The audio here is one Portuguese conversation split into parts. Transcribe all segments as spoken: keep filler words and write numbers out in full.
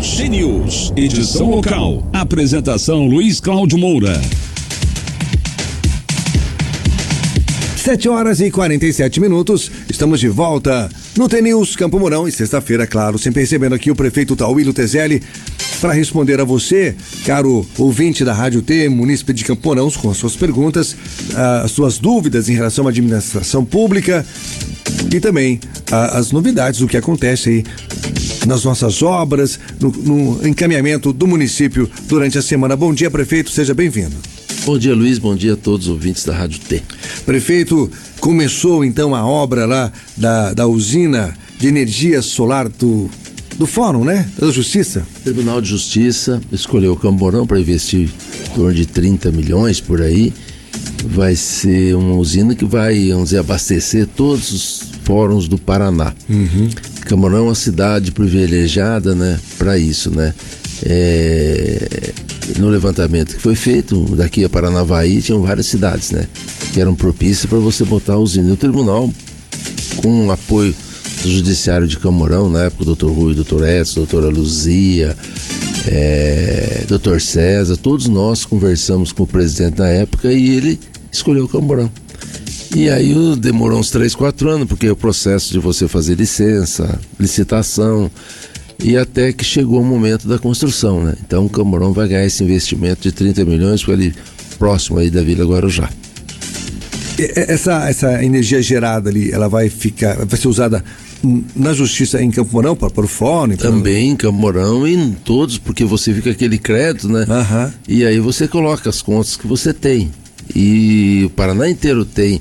T-News. T-News, edição local. Apresentação Luiz Cláudio Moura. sete horas e quarenta e sete minutos, estamos de volta no T-News Campo Mourão e sexta-feira, claro, sempre recebendo aqui o prefeito Tauílio Tezelli para responder a você, caro ouvinte da Rádio T, munícipe de Campo Mourão, com as suas perguntas, as suas dúvidas em relação à administração pública e também a, as novidades do que acontece aí nas nossas obras, no, no encaminhamento do município durante a semana. Bom dia, prefeito, seja bem-vindo. Bom dia, Luiz, bom dia a todos os ouvintes da Rádio T. Prefeito, começou então a obra lá da, da usina de energia solar do, do Fórum, né? Da Justiça. O Tribunal de Justiça escolheu o Campo Mourão para investir em torno de trinta milhões por aí. Vai ser uma usina que vai, vamos dizer, abastecer todos os fóruns do Paraná. Uhum. Campo Mourão é uma cidade privilegiada, né, para isso, né? É, no levantamento que foi feito daqui a Paranavaí, tinham várias cidades, né, que eram propícias para você botar a usina. E o tribunal, com o apoio do judiciário de Campo Mourão, na época, o doutor Rui, doutor Edson, doutora Luzia, é, doutor César, todos nós conversamos com o presidente na época e ele escolheu Campo Mourão. E aí demorou uns três, quatro anos, porque o processo de você fazer licença, licitação, e até que chegou o momento da construção, né? Então o Campo Mourão vai ganhar esse investimento de trinta milhões, ali próximo aí da Vila Guarujá. Essa, essa energia gerada ali, ela vai ficar, vai ser usada na Justiça em Campo Mourão, para, para o Fórum? Também em Campo Mourão e em todos, porque você fica aquele crédito, né? Uhum. E aí você coloca as contas que você tem. E o Paraná inteiro tem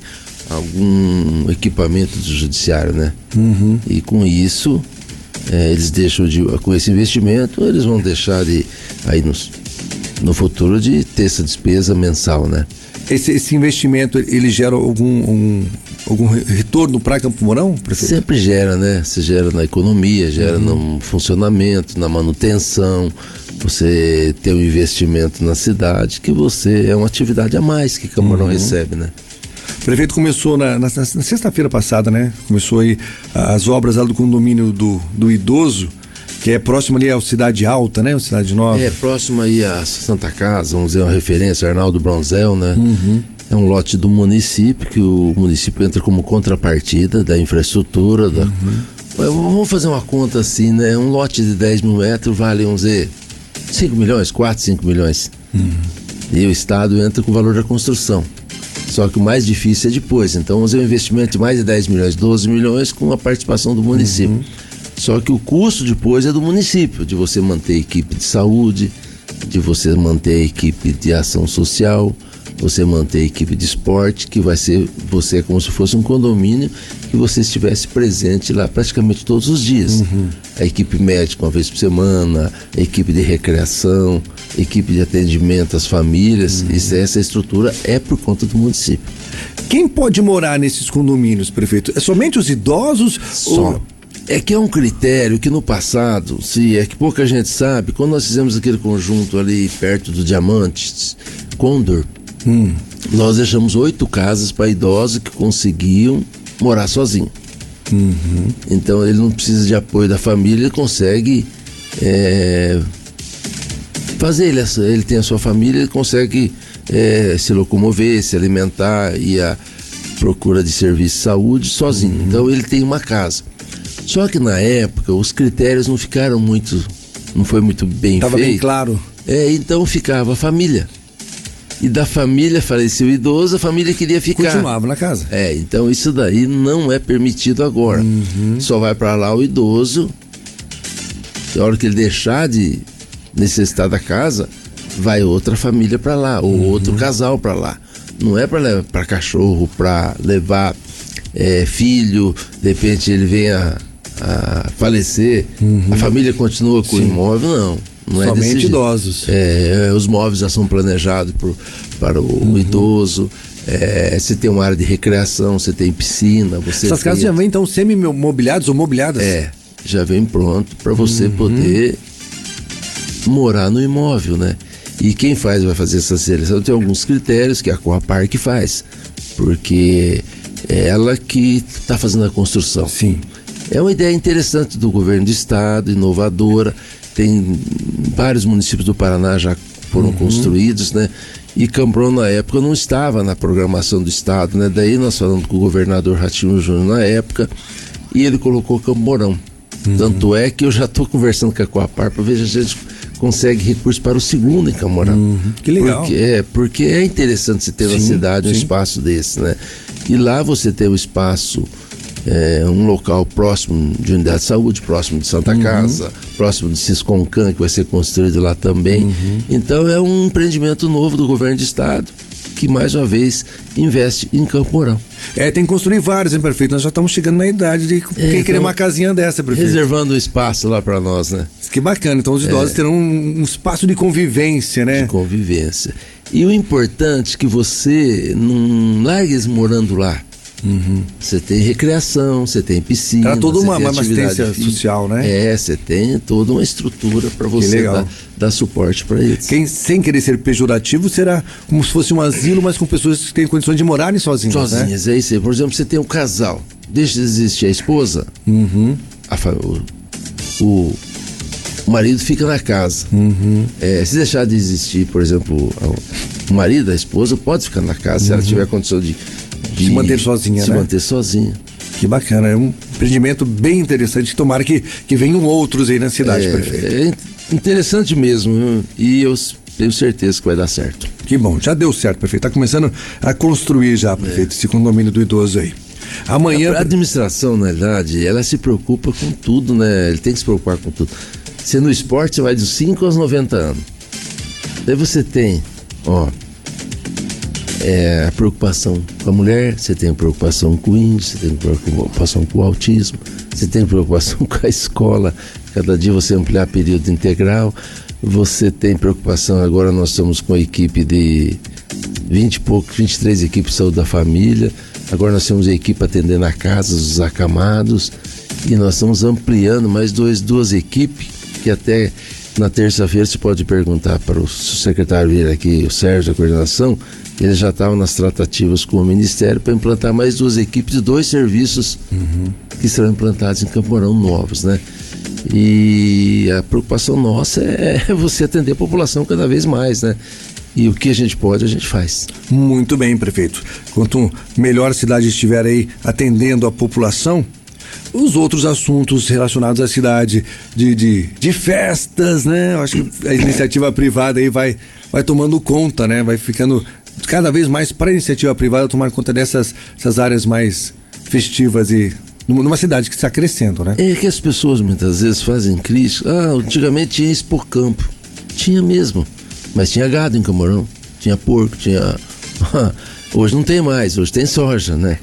algum equipamento do judiciário, né? Uhum. E com isso, é, eles deixam de, com esse investimento, eles vão deixar de, aí nos, no futuro, de ter essa despesa mensal, né? Esse, esse investimento, ele gera algum, um, algum retorno para Campo Mourão, prefeito? Sempre gera, né? Você gera na economia, gera uhum. no funcionamento, na manutenção. Você tem um investimento na cidade, que você é uma atividade a mais que Campo Mourão uhum. recebe, né? O prefeito começou na, na, na sexta-feira passada, né? Começou aí as obras lá do condomínio do, do idoso, que é próximo ali à Cidade Alta, né? Cidade Nova. É, próximo aí à Santa Casa, vamos dizer, uma referência, Arnaldo Bronzel, né? Uhum. É um lote do município, que o município entra como contrapartida da infraestrutura. Da... Uhum. Vamos fazer uma conta assim, né? Um lote de dez mil metros vale, vamos dizer, cinco milhões, quatro, cinco milhões. Uhum. E o Estado entra com o valor da construção. Só que o mais difícil é depois. Então, vamos fazer um investimento de mais de dez milhões, doze milhões com a participação do município. Uhum. Só que o custo depois é do município, de você manter a equipe de saúde, de você manter a equipe de ação social, você manter a equipe de esporte, que vai ser, você é como se fosse um condomínio que você estivesse presente lá praticamente todos os dias. Uhum. A equipe médica uma vez por semana, a equipe de recreação, a equipe de atendimento às famílias, uhum. Isso, essa estrutura é por conta do município. Quem pode morar nesses condomínios, prefeito? É somente os idosos? Só. Ou... É que é um critério que no passado, se é que pouca gente sabe, quando nós fizemos aquele conjunto ali perto do Diamantes, Condor, hum. nós deixamos oito casas para idosos que conseguiam morar sozinho. Uhum. Então ele não precisa de apoio da família, ele consegue é, fazer, ele, ele tem a sua família, ele consegue é, se locomover, se alimentar e a procura de serviço de saúde sozinho. Uhum. Então ele tem uma casa. Só que na época os critérios não ficaram muito, não foi muito bem Tava feito. bem claro. É, então ficava a família. E da família faleceu o idoso, a família queria ficar. Continuava na casa. É, então isso daí não é permitido agora. Uhum. Só vai para lá o idoso. Na hora que ele deixar de necessitar da casa, vai outra família para lá, ou uhum. outro casal para lá. Não é para levar para cachorro, para levar é, filho, de repente ele venha a falecer, uhum. a família continua com Sim. o imóvel, não. Não é somente idosos. É, os móveis já são planejados pro, para o uhum. idoso. É, você tem uma área de recreação, você tem piscina. Você Essas tem... casas já vêm então semi-mobiliadas ou mobiliadas? É, já vem pronto para você uhum. poder morar no imóvel, né? E quem faz, vai fazer essa seleção, tem alguns critérios que a Coapar que faz, porque é ela que está fazendo a construção. Sim. É uma ideia interessante do governo do estado, inovadora. tem vários municípios do Paraná já foram uhum. construídos, né? E Campo Mourão na época não estava na programação do estado, né? Daí nós falamos com o governador Ratinho Júnior na época e ele colocou Campo Mourão. Uhum. Tanto é que eu já estou conversando com a Coapar para ver se a gente consegue recurso para o segundo em Campo Mourão. Uhum. Que legal. Porque é, porque é interessante você ter sim, na cidade sim. um espaço desse, né? E lá você ter o espaço, é, um local próximo de unidade de saúde, próximo de Santa uhum. Casa, próximo de Cisconcan, que vai ser construído lá também. Uhum. Então é um empreendimento novo do governo de estado, que mais uma vez investe em Campo Mourão. É, tem que construir vários, hein, prefeito? Nós já estamos chegando na idade de quem é, querer então, uma casinha dessa, prefeito. Reservando um espaço lá para nós, né? Que bacana, então os idosos é. terão um, um espaço de convivência, né? De convivência. E o importante é que você não largue eles morando lá. Uhum. Você tem recreação, você tem piscina. Era toda uma, uma assistência social, né? É, você tem toda uma estrutura para você dar, dar suporte para eles. Quem, sem querer ser pejorativo, será como se fosse um asilo, mas com pessoas que têm condições de morarem sozinhas. Sozinhas, né? É isso aí. Por exemplo, você tem um casal, deixa de existir a esposa, uhum. a, o, o, o marido fica na casa. Uhum. É, se deixar de existir, por exemplo, o marido, a esposa, pode ficar na casa, uhum. se ela tiver condição de. De se manter sozinha, se né? Se manter sozinha. Que bacana, é um empreendimento bem interessante. Tomara que, que venham outros aí na cidade, é, prefeito. É interessante mesmo, viu? E eu tenho certeza que vai dar certo. Que bom, já deu certo, prefeito. Está começando a construir já, prefeito, é. esse condomínio do idoso aí. Amanhã... A administração, na verdade, ela se preocupa com tudo, né? Ele tem que se preocupar com tudo. Se no esporte, você vai dos cinco aos noventa anos. Daí você tem, ó... É, a preocupação com a mulher, você tem preocupação com o índio, você tem preocupação com o autismo, você tem preocupação com a escola, cada dia você ampliar período integral, você tem preocupação, agora nós estamos com a equipe de vinte e pouco, vinte e três equipes de saúde da família, agora nós temos a equipe atendendo a casa, os acamados, e nós estamos ampliando mais dois, duas equipes, que até na terça-feira você pode perguntar para o secretário vir aqui, o Sérgio da coordenação, eles já estavam nas tratativas com o Ministério para implantar mais duas equipes de dois serviços uhum. que serão implantados em Campo Mourão novos, né? E a preocupação nossa é você atender a população cada vez mais, né? E o que a gente pode, a gente faz. Muito bem, prefeito. Quanto melhor a cidade estiver aí atendendo a população, os outros assuntos relacionados à cidade, de, de, de festas, né? Eu acho que a iniciativa privada aí vai, vai tomando conta, né? Vai ficando cada vez mais para a iniciativa privada tomar conta dessas essas áreas mais festivas e numa cidade que está crescendo, né? É que as pessoas muitas vezes fazem crítica. Ah, antigamente tinha Expocampo. Tinha mesmo, mas tinha gado em Campo Mourão, tinha porco, tinha... Hoje não tem mais, hoje tem soja, né?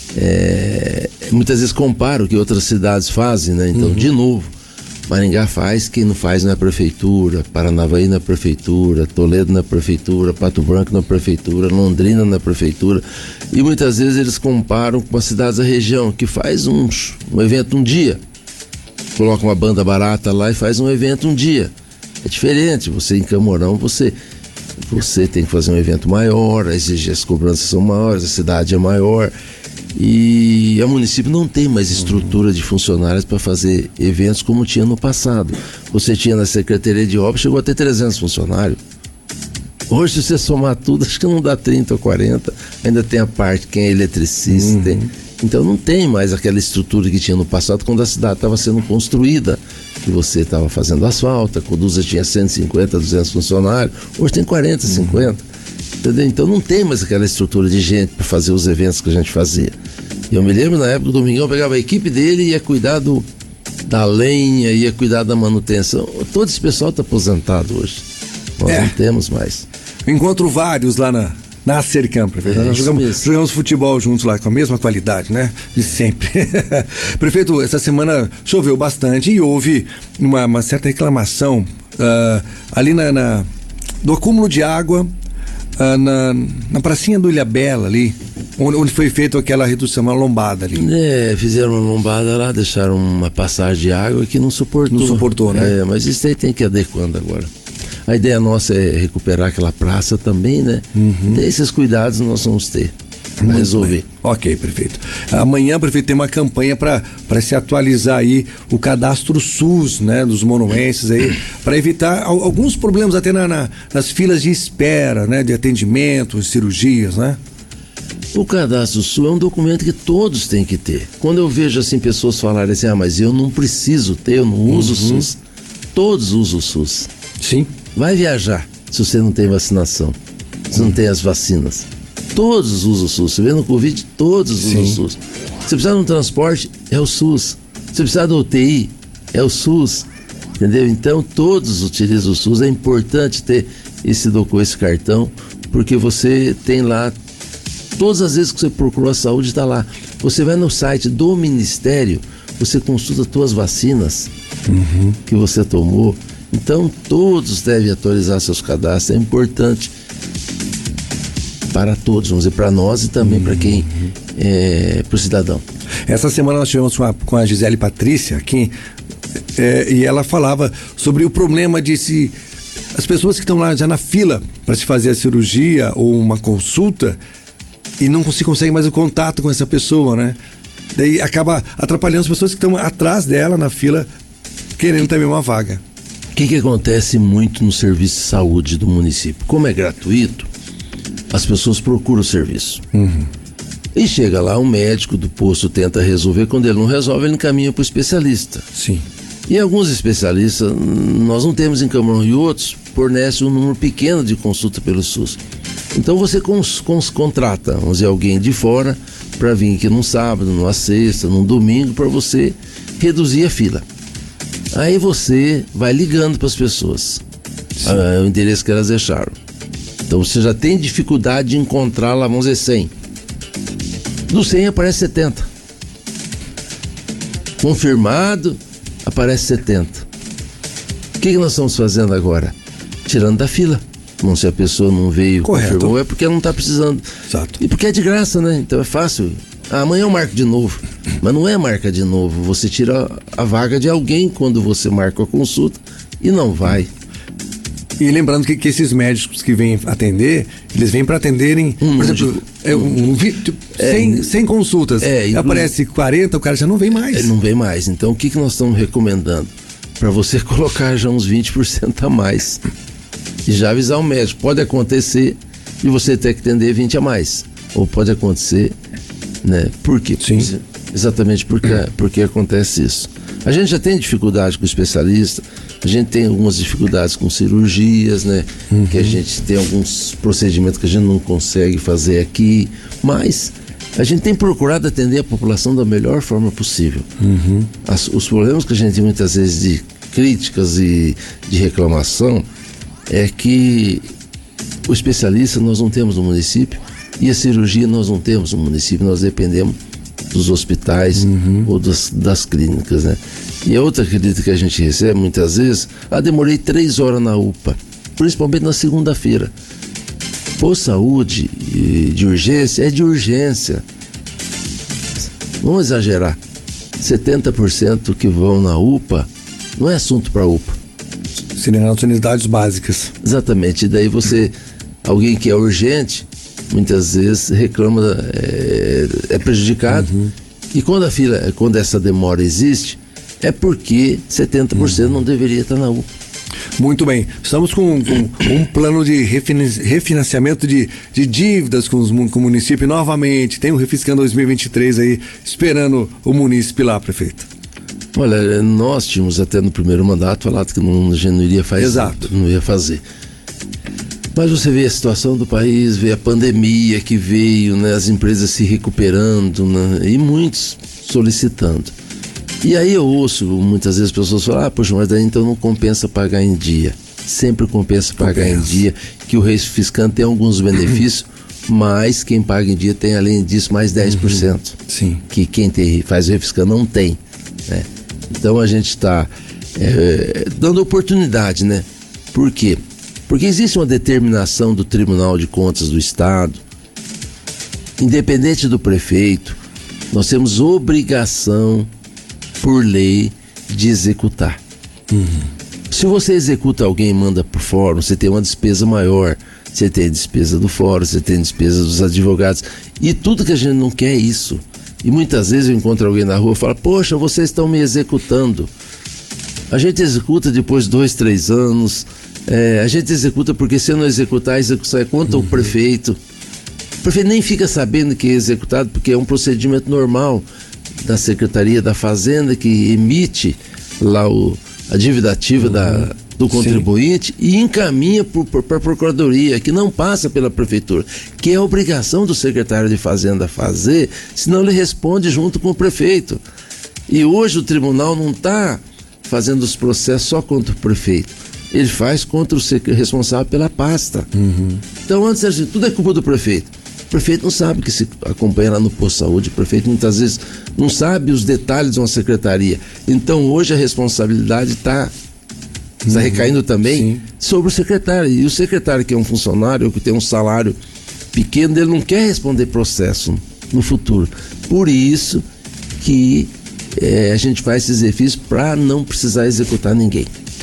É... Muitas vezes comparo o que outras cidades fazem, né? Então, uhum. de novo, Maringá faz, quem não faz na prefeitura, Paranavaí na prefeitura, Toledo na prefeitura, Pato Branco na prefeitura, Londrina na prefeitura, e muitas vezes eles comparam com as cidades da região, que faz um, um evento um dia, coloca uma banda barata lá e faz um evento um dia. É diferente, você em Campo Mourão, você, você tem que fazer um evento maior, as cobranças são maiores, a cidade é maior, e o município não tem mais estrutura de funcionários para fazer eventos como tinha no passado. Você tinha na Secretaria de Obras, chegou a ter trezentos funcionários. Hoje, se você somar tudo, acho que não dá trinta ou quarenta. Ainda tem a parte, quem é eletricista. Uhum. Tem... Então não tem mais aquela estrutura que tinha no passado, quando a cidade estava sendo construída, que você estava fazendo asfalto, a Codusa tinha cento e cinquenta, duzentos funcionários. Hoje tem quarenta, uhum. cinquenta. Entendeu? Então não tem mais aquela estrutura de gente para fazer os eventos que a gente fazia. Eu me lembro na época do Domingão, eu pegava a equipe dele e ia cuidar do, da lenha, ia cuidar da manutenção. Todo esse pessoal está aposentado hoje. Nós é. não temos mais. Encontro vários lá na, na Acercam, prefeito. É, Nós jogamos, jogamos futebol juntos lá com a mesma qualidade, né? De sempre. Prefeito, essa semana choveu bastante e houve uma, uma certa reclamação uh, ali na, na, do acúmulo de água. Ah, na, na pracinha do Ilhabela ali, onde, onde foi feita aquela redução, uma lombada ali. É, fizeram uma lombada lá, deixaram uma passagem de água que não suportou. Não suportou, né? É, mas isso aí tem que ir adequando agora. A ideia nossa é recuperar aquela praça também, né? Uhum. Então, esses cuidados nós vamos ter. para resolver. Bem. Ok, prefeito. Amanhã, prefeito, tem uma campanha para se atualizar aí o cadastro SUS, né, dos monuenses aí, para evitar al- alguns problemas até na, na, nas filas de espera, né, de atendimento, cirurgias, né? O cadastro SUS é um documento que todos têm que ter. Quando eu vejo assim pessoas falarem assim, ah, mas eu não preciso ter, eu não uso o SUS. Todos usam o SUS. Sim. Vai viajar se você não tem vacinação, se não tem as vacinas. Todos usam o SUS. Você vê no Covid, todos usam Sim. o SUS. Se precisar de um transporte, é o SUS. Se precisar do U T I, é o SUS. Entendeu? Então, todos utilizam o SUS. É importante ter esse documento, esse cartão, porque você tem lá, todas as vezes que você procurou a saúde, está lá. Você vai no site do Ministério, você consulta as suas vacinas uhum. que você tomou. Então, todos devem atualizar seus cadastros. É importante para todos, vamos dizer, para nós e também uhum. para quem é, para o cidadão. Essa semana nós tivemos com a, com a Gisele Patrícia aqui, é, e ela falava sobre o problema de se as pessoas que estão lá já na fila para se fazer a cirurgia ou uma consulta e não se consegue mais o contato com essa pessoa, né? Daí acaba atrapalhando as pessoas que estão atrás dela na fila querendo também uma vaga. O que, que acontece muito no serviço de saúde do município? Como é gratuito, as pessoas procuram o serviço. Uhum. E chega lá, um médico do posto tenta resolver, quando ele não resolve, ele encaminha para o especialista. Sim. E alguns especialistas, nós não temos em Camarão, e outros fornecem um número pequeno de consulta pelo SUS. Então você cons, cons, contrata, vamos dizer, alguém de fora para vir aqui num sábado, numa sexta, num domingo, para você reduzir a fila. Aí você vai ligando para as pessoas, ah, o endereço que elas deixaram. Então você já tem dificuldade de encontrar lá, vamos dizer, cem. Do cem aparece setenta. Confirmado, aparece setenta. O que, que nós estamos fazendo agora? Tirando da fila. Bom, se a pessoa não veio, correto, confirmou, é porque ela não está precisando. Exato. E porque é de graça, né? Então é fácil. Ah, amanhã eu marco de novo. Mas não é marca de novo. Você tira a vaga de alguém quando você marca a consulta e não vai. E lembrando que, que esses médicos que vêm atender, eles vêm para atenderem, um por exemplo, é, um, um, tipo, é, cem, cem consultas. É, aparece quarenta, o cara já não vem mais. Ele não vem mais. Então o que, que nós estamos recomendando? Para você colocar já uns vinte por cento a mais. E já avisar o médico. Pode acontecer de você ter que atender vinte a mais. Ou pode acontecer, né? Por quê? Sim. Exatamente porque, porque acontece isso. A gente já tem dificuldade com o especialista, a gente tem algumas dificuldades com cirurgias, né? Uhum. Que a gente tem alguns procedimentos que a gente não consegue fazer aqui, mas a gente tem procurado atender a população da melhor forma possível. Uhum. As, os problemas que a gente tem muitas vezes de críticas e de reclamação é que o especialista nós não temos no município e a cirurgia nós não temos no município, nós dependemos dos hospitais uhum. ou das, das clínicas, né? E a outra crítica que a gente recebe muitas vezes, ah, demorei três horas na U P A, principalmente na segunda-feira. Pô, saúde de urgência é de urgência. Vamos exagerar. setenta por cento que vão na U P A não é assunto para U P A. Seriam as unidades básicas. Exatamente. E daí você, alguém que é urgente, muitas vezes reclama, é, é prejudicado. Uhum. E quando a fila, quando essa demora existe, é porque setenta por cento uhum. não deveria estar na U P A. Muito bem, estamos com, com um plano de refinanciamento de, de dívidas com, os, com o município novamente. Tem o Refiscando dois mil e vinte e três aí, esperando o munícipe lá, prefeito. Olha, nós tínhamos até no primeiro mandato falado que não, a gente não iria fazer. Exato. Não ia fazer. Mas você vê a situação do país, vê a pandemia que veio, né, as empresas se recuperando, né, e muitos solicitando. E aí eu ouço muitas vezes as pessoas falam, ah, poxa, mas daí então não compensa pagar em dia. Sempre compensa pagar compensa. em dia, que o refiscante tem alguns benefícios, mas quem paga em dia tem, além disso, mais dez por cento. Uhum. Sim. Que quem tem, faz o refiscante não tem, né? Então a gente está é, dando oportunidade, né? Por quê? Porque existe uma determinação do Tribunal de Contas do Estado, independente do prefeito, nós temos obrigação por lei de executar. Uhum. Se você executa alguém e manda por fora, você tem uma despesa maior, você tem despesa do fórum, você tem despesa dos advogados, e tudo que a gente não quer é isso. E muitas vezes eu encontro alguém na rua e falo, poxa, vocês estão me executando. A gente executa depois de dois, três anos, é, a gente executa porque se não executar, a execução é contra uhum. o prefeito. O prefeito nem fica sabendo que é executado, porque é um procedimento normal da Secretaria da Fazenda, que emite lá o, a dívida ativa uhum. da, do contribuinte. Sim. E encaminha para a Procuradoria, que não passa pela Prefeitura, que é a obrigação do secretário de Fazenda fazer, senão ele responde junto com o prefeito. E hoje o tribunal não está fazendo os processos só contra o prefeito, ele faz contra o secre- responsável pela pasta. Uhum. Então antes assim, tudo é culpa do prefeito. O prefeito não sabe que se acompanha lá no posto de saúde, o prefeito muitas vezes não sabe os detalhes de uma secretaria. Então hoje a responsabilidade está uhum. tá recaindo também Sim. sobre o secretário. E o secretário, que é um funcionário, que tem um salário pequeno, ele não quer responder processo no futuro. Por isso que é, a gente faz esse exercício para não precisar executar ninguém.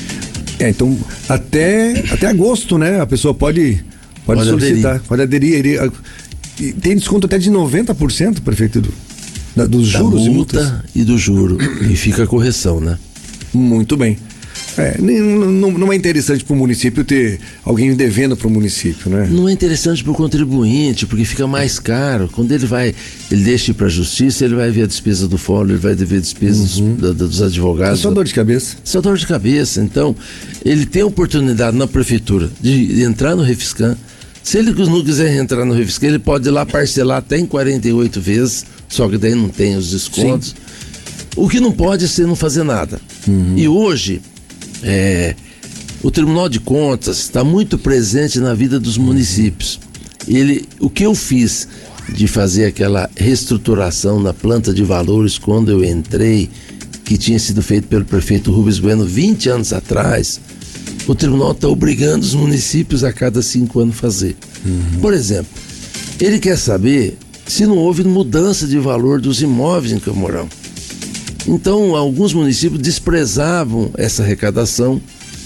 É, então até, até agosto, né? A pessoa pode, pode, pode solicitar, aderir. pode aderir. aderir. E tem desconto até de noventa por cento, prefeito, do, da, dos da juros multa e multas. E do juro. E fica a correção, né? Muito bem. É, não, não é interessante para o município ter alguém devendo para o município, né? Não é interessante para o contribuinte, porque fica mais caro. Quando ele vai, ele deixa ir para a justiça, ele vai ver a despesa do fórum, ele vai ver despesas uhum. dos, dos advogados. É só dor de cabeça. Só dor de cabeça. Então, ele tem a oportunidade na prefeitura de entrar no Refiscam. Se ele não quiser entrar no Refiscam, ele pode ir lá parcelar até em quarenta e oito vezes, só que daí não tem os descontos. Sim. O que não pode é ser não fazer nada. Uhum. E hoje, é, o Tribunal de Contas está muito presente na vida dos municípios. Ele, o que eu fiz de fazer aquela reestruturação na planta de valores quando eu entrei, que tinha sido feito pelo prefeito Rubens Bueno vinte anos atrás, o tribunal está obrigando os municípios a cada cinco anos fazer. Uhum. Por exemplo, ele quer saber se não houve mudança de valor dos imóveis em Campo Mourão. Então, alguns municípios desprezavam essa arrecadação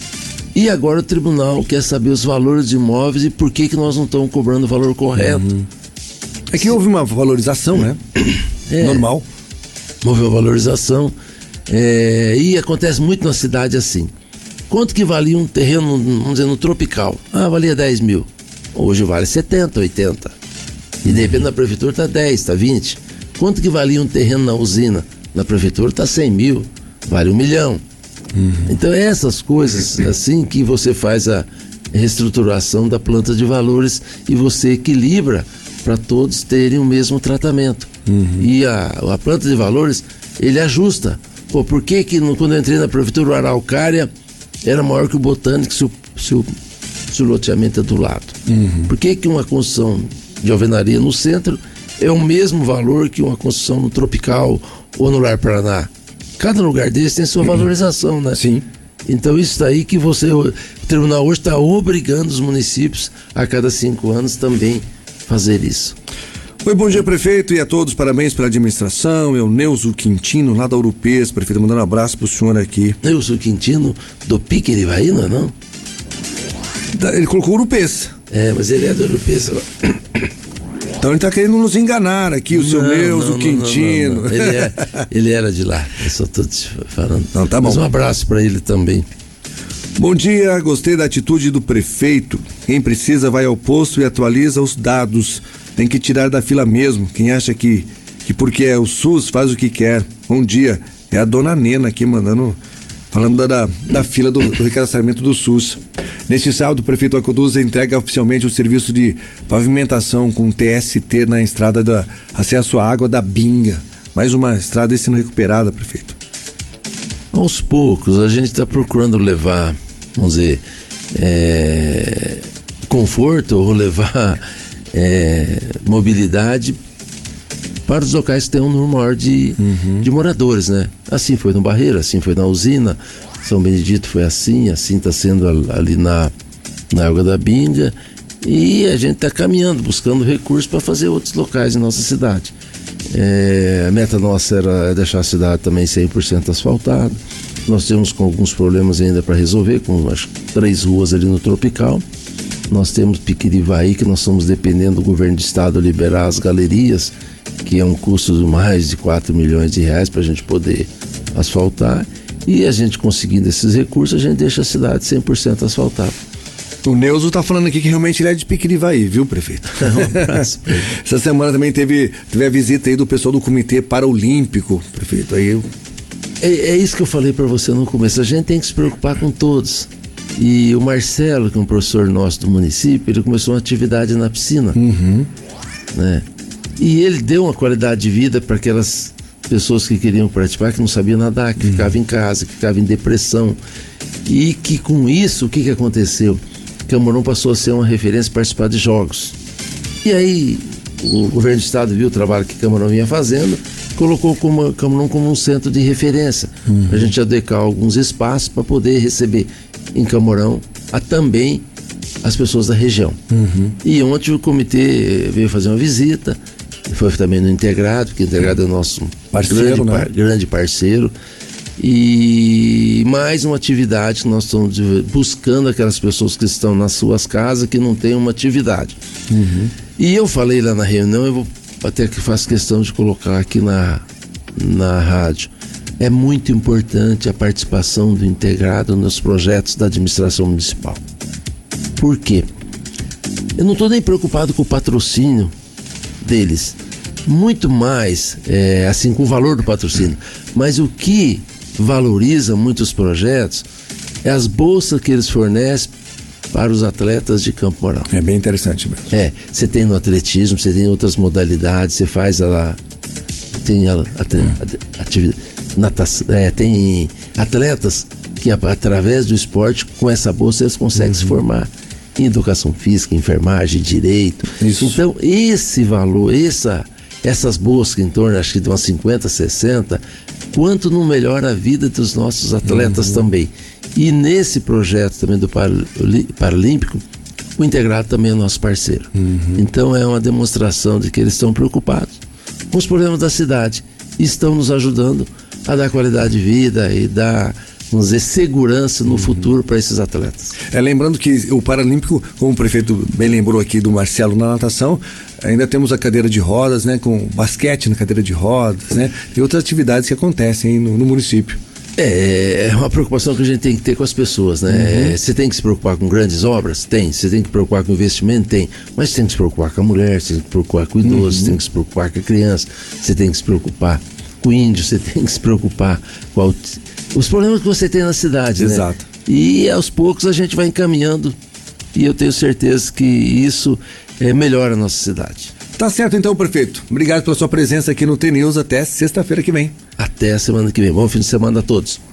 e agora o tribunal quer saber os valores de imóveis e por que, que nós não estamos cobrando o valor correto. Uhum. É que houve uma valorização, né? É, normal. Houve uma valorização é, e acontece muito na cidade assim. Quanto que valia um terreno, vamos dizer, no Tropical? Ah, valia dez mil. Hoje vale setenta, oitenta. E de repente na prefeitura está dez, está vinte. Quanto que valia um terreno na usina? Na prefeitura está cem mil, vale um milhão. Uhum. Então é essas coisas assim que você faz a reestruturação da planta de valores e você equilibra para todos terem o mesmo tratamento. Uhum. E a, a planta de valores, ele ajusta. Pô, por que que no, quando eu entrei na prefeitura, o Araucária era maior que o Botânico se o, se o, se o loteamento é do lado? Uhum. Por que que uma construção de alvenaria no centro é o mesmo valor que uma construção no Tropical ou no Lar Paraná? Cada lugar desse tem sua valorização, né? Sim. Então isso daí que você, o tribunal hoje está obrigando os municípios a cada cinco anos também fazer isso. Oi, bom dia, prefeito, e a todos, parabéns pela administração. Eu, Neuso Quintino, lá da Urupês, prefeito, mandando um abraço pro senhor aqui. Neuso Quintino, do Pique Irivaína, não? Da, ele colocou Urupês. É, mas ele é do Urupês. Então ele tá querendo nos enganar aqui, o seu Neuso Quintino. Não, não, não. Ele, é, ele era de lá, eu só tô te falando. Não, tá bom. Mas um abraço para ele também. Bom dia, gostei da atitude do prefeito. Quem precisa vai ao posto e atualiza os dados. Tem que tirar da fila mesmo. Quem acha que, que porque é o SUS faz o que quer. Bom dia, é a dona Nena aqui mandando, falando da, da, da fila do, do recadastramento do SUS. Neste sábado, o prefeito Acoduza entrega oficialmente o serviço de pavimentação com T S T na estrada da acesso à água da Binga. Mais uma estrada sendo recuperada, prefeito. Aos poucos, a gente está procurando levar, vamos dizer, é, conforto ou levar é, mobilidade para os locais que têm um número maior de, uhum. de moradores, né? Assim foi no Barreiro, assim foi na usina, São Benedito foi assim, assim está sendo ali na, na Água da Binga, e a gente está caminhando, buscando recursos para fazer outros locais em nossa cidade. É, a meta nossa era deixar a cidade também cem por cento asfaltada. Nós temos com alguns problemas ainda para resolver, com acho, três ruas ali no Tropical, nós temos Piquirivaí, que nós estamos dependendo do governo do estado liberar as galerias, que é um custo de mais de quatro milhões de reais para a gente poder asfaltar, e a gente conseguindo esses recursos, a gente deixa a cidade cem por cento asfaltada. O Neuzo tá falando aqui que realmente ele é de Piquirivaí, viu, prefeito? Um abraço. Essa semana também teve, teve a visita aí do pessoal do Comitê Paralímpico, prefeito. Aí eu... é, é isso que eu falei para você no começo, a gente tem que se preocupar com todos. E o Marcelo, que é um professor nosso do município, ele começou uma atividade na piscina, uhum. né? E ele deu uma qualidade de vida para aquelas pessoas que queriam participar, que não sabiam nadar, que uhum. ficavam em casa, que ficavam em depressão. E que com isso, o que, que aconteceu? Camarão passou a ser uma referência para participar de jogos. E aí, o governo do estado viu o trabalho que Camarão vinha fazendo, colocou como, Camarão como um centro de referência. Uhum. A gente adequar alguns espaços para poder receber em Camarão a também as pessoas da região. Uhum. E ontem o comitê veio fazer uma visita, foi também no Integrado, porque o Integrado é o nosso parceiro, grande, né? par, grande parceiro. E mais uma atividade que nós estamos buscando aquelas pessoas que estão nas suas casas que não têm uma atividade. Uhum. E eu falei lá na reunião, eu vou até que faço questão de colocar aqui na, na rádio. É muito importante a participação do Integrado nos projetos da administração municipal. Por quê? Eu não estou nem preocupado com o patrocínio deles, muito mais é, assim com o valor do patrocínio, mas o que valoriza muitos projetos é as bolsas que eles fornecem para os atletas de Campo Mourão. É bem interessante mesmo. É, você tem no atletismo, você tem outras modalidades, você faz a, tem a, a, a, atividade, natação, é, tem atletas que através do esporte, com essa bolsa eles conseguem uhum. se formar em educação física, enfermagem, direito. Isso. Então esse valor, essa, essas bolsas que em torno, acho que de umas cinquenta, sessenta, quanto não melhora a vida dos nossos atletas uhum. também. E nesse projeto também do Paralímpico, o Integrado também é nosso parceiro. Uhum. Então é uma demonstração de que eles estão preocupados com os problemas da cidade e estão nos ajudando a dar qualidade de vida e dar, vamos dizer, segurança no uhum. futuro para esses atletas. É, lembrando que o Paralímpico, como o prefeito bem lembrou aqui do Marcelo na natação, ainda temos a cadeira de rodas, né, com basquete na cadeira de rodas, né, e outras atividades que acontecem no, no município. É, é uma preocupação que a gente tem que ter com as pessoas, né? Uhum. Você tem que se preocupar com grandes obras? Tem. Você tem que se preocupar com investimento? Tem. Mas você tem que se preocupar com a mulher, você tem que se preocupar com o idoso, uhum. você tem que se preocupar com a criança, você tem que se preocupar com o índio, você tem que se preocupar com a... os problemas que você tem na cidade, Exato. Né? E aos poucos a gente vai encaminhando e eu tenho certeza que isso é, melhora a nossa cidade. Tá certo então, prefeito. Obrigado pela sua presença aqui no T-News. Até sexta-feira que vem. Até a semana que vem. Bom fim de semana a todos.